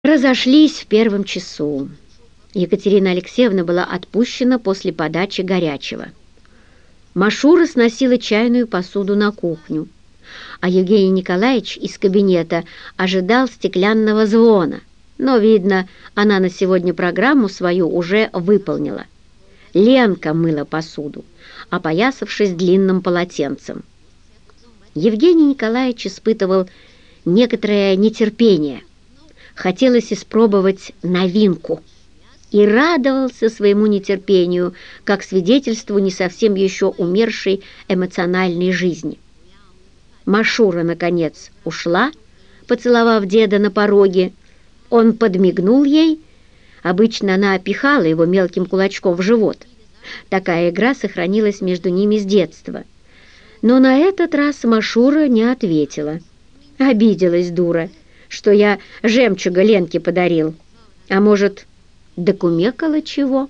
Разошлись в первом часу. Екатерина Алексеевна была отпущена после подачи горячего. Машура сносила чайную посуду на кухню, а Евгений Николаевич из кабинета ожидал стеклянного звона, но, видно, она на сегодня программу свою уже выполнила. Ленка мыла посуду, опоясавшись длинным полотенцем. Евгений Николаевич испытывал некоторое нетерпение. Хотелось испробовать новинку и радовался своему нетерпению, как свидетельству не совсем еще умершей эмоциональной жизни. Машура, наконец, ушла, поцеловав деда на пороге. Он подмигнул ей. Обычно она пихала его мелким кулачком в живот. Такая игра сохранилась между ними с детства. Но на этот раз Машура не ответила. Обиделась дура, что я жемчуга Ленке подарил. А может, докумекала чего?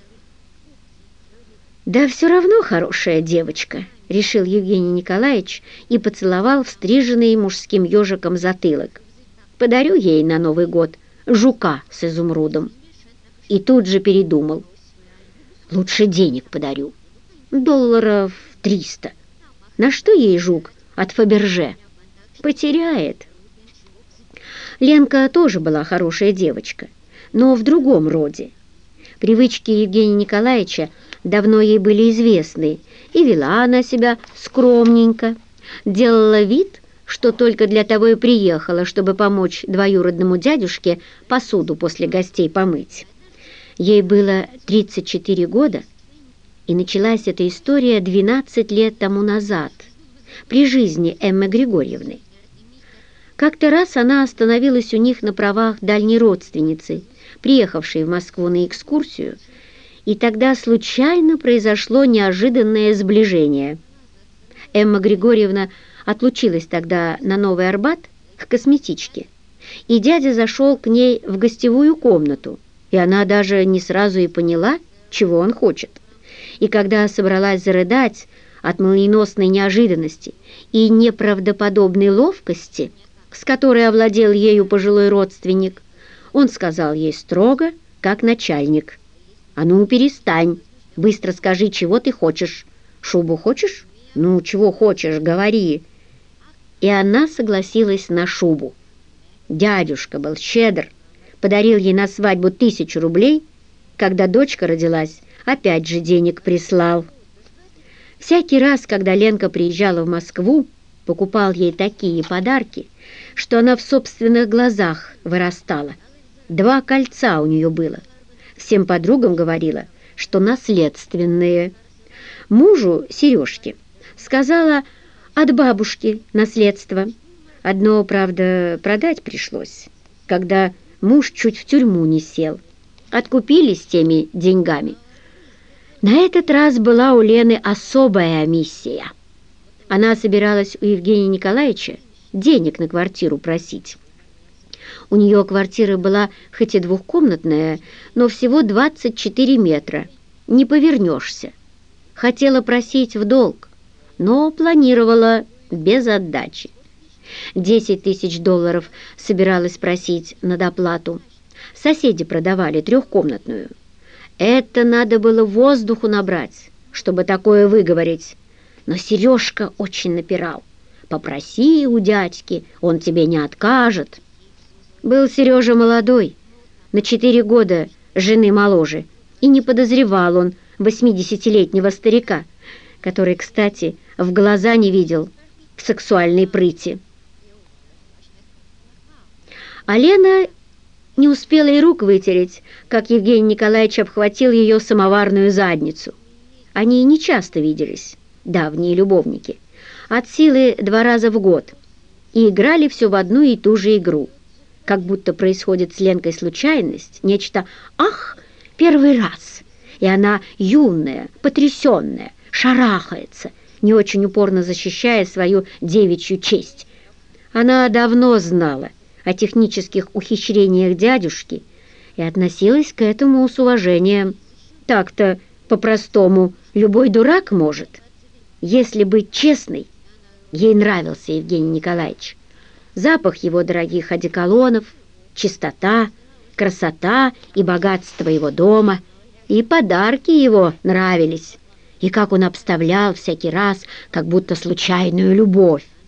«Да все равно хорошая девочка», — решил Евгений Николаевич и поцеловал встриженный мужским ежиком затылок. «Подарю ей на Новый год жука с изумрудом». И тут же передумал. «Лучше денег подарю. $300. На что ей жук от Фаберже? Потеряет». Ленка тоже была хорошая девочка, но в другом роде. Привычки Евгения Николаевича давно ей были известны, и вела она себя скромненько, делала вид, что только для того и приехала, чтобы помочь двоюродному дядюшке посуду после гостей помыть. Ей было 34 года, и началась эта история 12 лет тому назад, при жизни Эммы Григорьевны. Как-то раз она остановилась у них на правах дальней родственницы, приехавшей в Москву на экскурсию, и тогда случайно произошло неожиданное сближение. Эмма Григорьевна отлучилась тогда на Новый Арбат к косметичке, и дядя зашел к ней в гостевую комнату, и она даже не сразу и поняла, чего он хочет. И когда собралась зарыдать от молниеносной неожиданности и неправдоподобной ловкости, с которой овладел ею пожилой родственник, он сказал ей строго, как начальник: «А ну, перестань, быстро скажи, чего ты хочешь. Шубу хочешь? Ну, чего хочешь, говори». И она согласилась на шубу. Дядюшка был щедр, подарил ей на свадьбу 1000 рублей, когда дочка родилась, опять же денег прислал. Всякий раз, когда Ленка приезжала в Москву, покупал ей такие подарки, что она в собственных глазах вырастала. 2 кольца у нее было. Всем подругам говорила, что наследственные. Мужу сережки сказала: от бабушки наследство. Одно, правда, продать пришлось, когда муж чуть в тюрьму не сел. Откупились теми деньгами. На этот раз была у Лены особая миссия. Она собиралась у Евгения Николаевича денег на квартиру просить. У нее квартира была хоть и двухкомнатная, но всего 24 метра. Не повернешься. Хотела просить в долг, но планировала без отдачи. $10 000 собиралась просить на доплату. Соседи продавали 3-комнатную. Это надо было воздуху набрать, чтобы такое выговорить. Но Сережка очень напирал. «Попроси у дядьки, он тебе не откажет». Был Сережа молодой, на 4 года жены моложе, и не подозревал он 80-летнего старика, который, кстати, в глаза не видел в сексуальной прыти. А Лена не успела и рук вытереть, как Евгений Николаевич обхватил ее самоварную задницу. Они не часто виделись, давние любовники, от силы 2 раза в год, и играли все в одну и ту же игру. Как будто происходит с Ленкой случайность, нечто «ах, первый раз», и она юная, потрясенная, шарахается, не очень упорно защищая свою девичью честь. Она давно знала о технических ухищрениях дядюшки и относилась к этому с уважением. Так-то, по-простому, любой дурак может. Если быть честной, ей нравился Евгений Николаевич. Запах его дорогих одеколонов, чистота, красота и богатство его дома, и подарки его нравились, и как он обставлял всякий раз, как будто случайную любовь.